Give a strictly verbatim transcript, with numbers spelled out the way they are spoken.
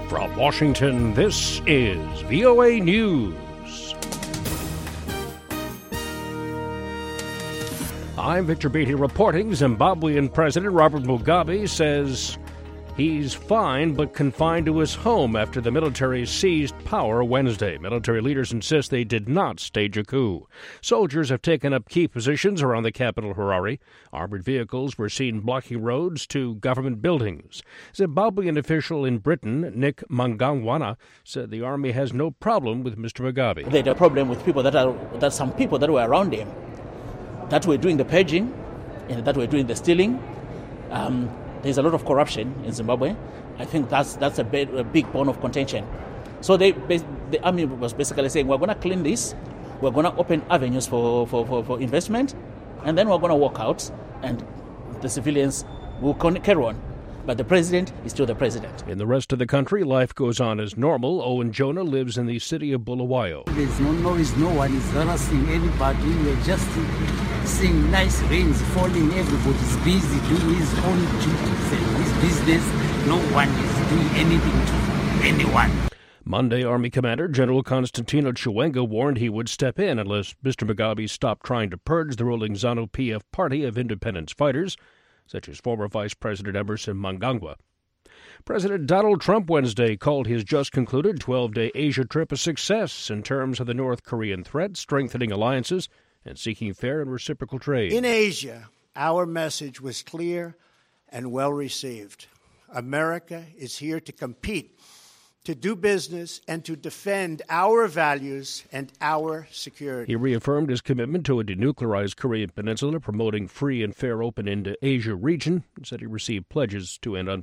From Washington, this is V O A News. I'm Victor Beatty reporting. Zimbabwean President Robert Mugabe says he's fine but confined to his home after the military seized power Wednesday. Military leaders insist they did not stage a coup. Soldiers have taken up key positions around the capital, Harare. Armored vehicles were seen blocking roads to government buildings. Zimbabwean official in Britain, Nick Mangangwana, said the army has no problem with Mister Mugabe. They had a problem with people that are that some people that were around him, that were doing the purging and that were doing the stealing. Um, There's a lot of corruption in Zimbabwe. I think that's that's a big, a big bone of contention. So they, the army was basically saying, we're going to clean this, we're going to open avenues for, for, for, for investment, and then we're going to walk out, and the civilians will carry on. But the president is still the president. In the rest of the country, life goes on as normal. Owen Jonah lives in the city of Bulawayo. There's no noise, no one is harassing anybody. We're just seeing nice rains falling. Everybody's busy doing his own duties and his business. No one is doing anything to anyone. Monday, Army Commander General Constantino Chiwenga warned he would step in unless Mister Mugabe stopped trying to purge the ruling ZANU-P F party of independence fighters, such as former Vice President Emmerson Mnangagwa. President Donald Trump Wednesday called his just-concluded twelve-day Asia trip a success in terms of the North Korean threat, strengthening alliances, and seeking fair and reciprocal trade. In Asia, our message was clear and well received. America is here to compete, to do business, and to defend our values and our security. He reaffirmed his commitment to a denuclearized Korean peninsula, promoting free and fair open Indo-Asia region, and said he received pledges to end